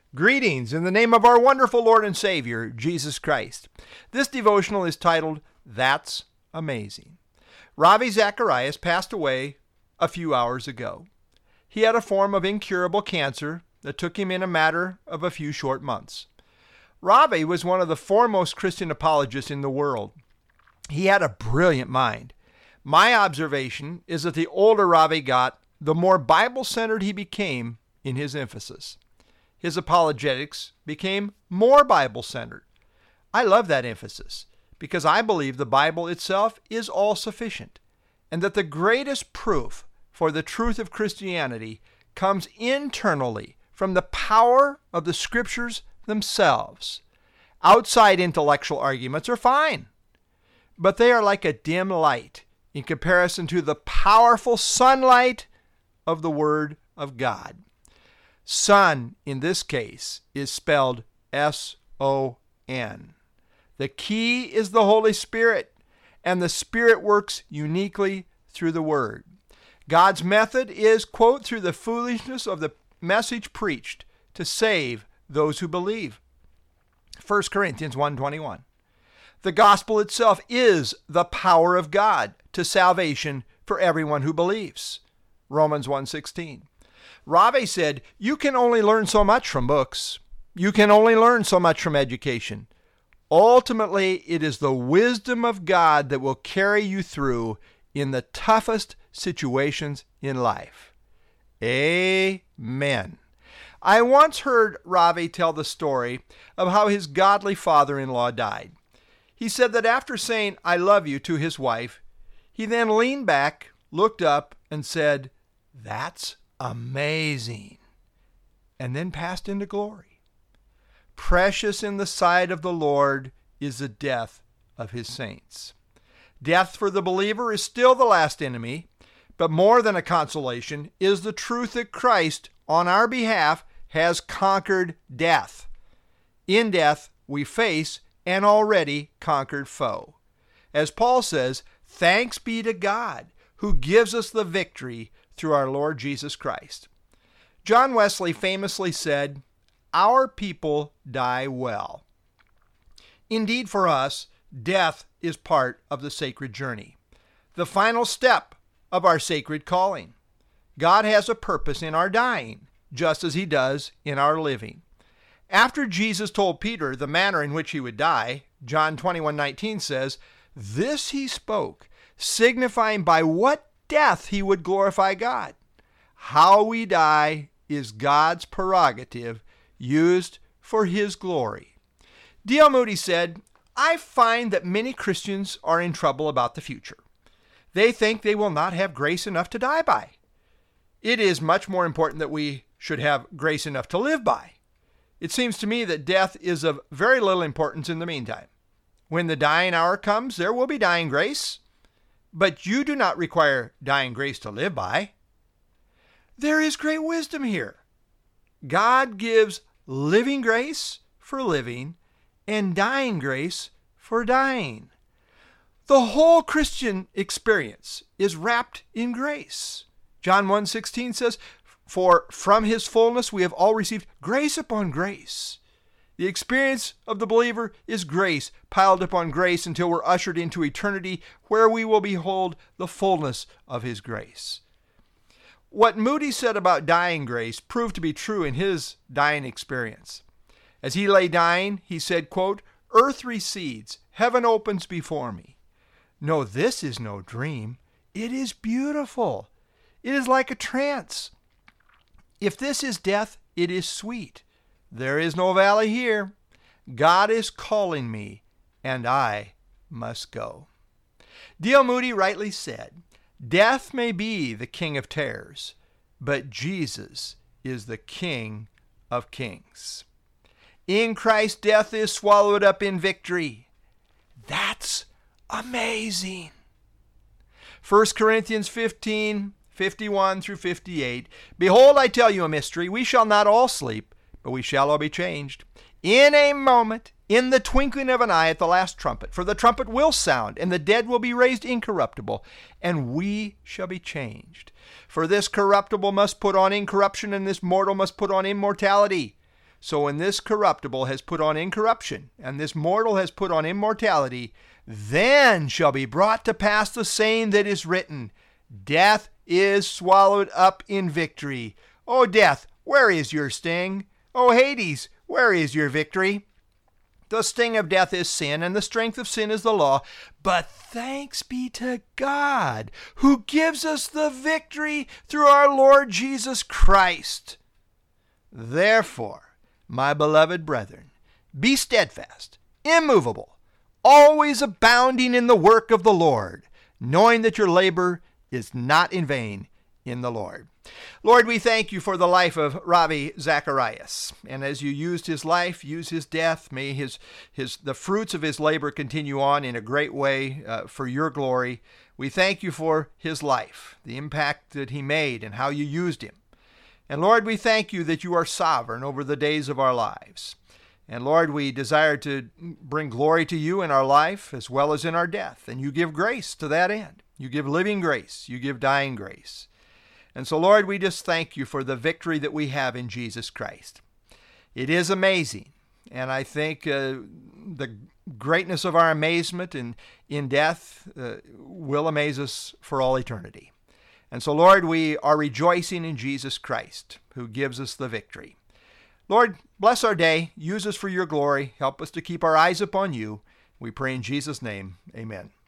Greetings in the name of our wonderful Lord and Savior, Jesus Christ. This devotional is titled, That's Amazing. Ravi Zacharias passed away a few hours ago. He had a form of incurable cancer that took him in a matter of a few short months. Ravi was one of the foremost Christian apologists in the world. He had a brilliant mind. My observation is that the older Ravi got, the more Bible-centered he became in his emphasis. His apologetics became more Bible-centered. I love that emphasis because I believe the Bible itself is all sufficient and that the greatest proof for the truth of Christianity comes internally from the power of the Scriptures themselves. Outside intellectual arguments are fine, but they are like a dim light in comparison to the powerful sunlight of the Word of God. Son, in this case, is spelled S-O-N. The key is the Holy Spirit, and the Spirit works uniquely through the Word. God's method is, quote, through the foolishness of the message preached to save those who believe. 1 Corinthians 1:21. The gospel itself is the power of God to salvation for everyone who believes. Romans 1:16. Ravi said, you can only learn so much from books. You can only learn so much from education. Ultimately, it is the wisdom of God that will carry you through in the toughest situations in life. Amen. I once heard Ravi tell the story of how his godly father-in-law died. He said that after saying, I love you to his wife, he then leaned back, looked up, and said, That's amazing, and then passed into glory. Precious in the sight of the Lord is the death of his saints. Death for the believer is still the last enemy, but more than a consolation is the truth that Christ, on our behalf, has conquered death. In death, we face an already conquered foe. As Paul says, thanks be to God who gives us the victory through our Lord Jesus Christ. John Wesley famously said, our people die well. Indeed, for us, death is part of the sacred journey, the final step of our sacred calling. God has a purpose in our dying, just as he does in our living. After Jesus told Peter the manner in which he would die, John 21:19 says, this he spoke, signifying by what death he would glorify God. How we die is God's prerogative used for his glory. D.L. Moody said, I find that many Christians are in trouble about the future. They think they will not have grace enough to die by. It is much more important that we should have grace enough to live by. It seems to me that death is of very little importance in the meantime. When the dying hour comes, there will be dying grace, but you do not require dying grace to live by. There is great wisdom here. God gives living grace for living and dying grace for dying. The whole Christian experience is wrapped in grace. John 1:16 says, for from his fullness we have all received grace upon grace. The experience of the believer is grace piled upon grace until we're ushered into eternity where we will behold the fullness of his grace. What Moody said about dying grace proved to be true in his dying experience. As he lay dying, he said, quote, earth recedes, heaven opens before me. No, this is no dream. It is beautiful. It is like a trance. If this is death, it is sweet. There is no valley here. God is calling me, and I must go. D.L. Moody rightly said, death may be the king of terrors, but Jesus is the King of kings. In Christ, death is swallowed up in victory. That's amazing. 1 Corinthians 15:51 through 58. Behold, I tell you a mystery. We shall not all sleep, but we shall all be changed. In a moment, in the twinkling of an eye at the last trumpet. For the trumpet will sound, and the dead will be raised incorruptible, and we shall be changed. For this corruptible must put on incorruption, and this mortal must put on immortality. So when this corruptible has put on incorruption, and this mortal has put on immortality, then shall be brought to pass the saying that is written, Death is swallowed up in victory. O death, where is your sting? O Hades, where is your victory? The sting of death is sin, and the strength of sin is the law. But thanks be to God, who gives us the victory through our Lord Jesus Christ. Therefore, my beloved brethren, be steadfast, immovable, always abounding in the work of the Lord, knowing that your labor is not in vain in the Lord. Lord, we thank you for the life of Ravi Zacharias. And as you used his life, use his death, may the fruits of his labor continue on in a great way for your glory. We thank you for his life, the impact that he made and how you used him. And Lord, we thank you that you are sovereign over the days of our lives. And Lord, we desire to bring glory to you in our life as well as in our death. And you give grace to that end. You give living grace. You give dying grace. And so, Lord, we just thank you for the victory that we have in Jesus Christ. It is amazing. And I think the greatness of our amazement in death will amaze us for all eternity. And so, Lord, we are rejoicing in Jesus Christ, who gives us the victory. Lord, bless our day. Use us for your glory. Help us to keep our eyes upon you. We pray in Jesus' name. Amen.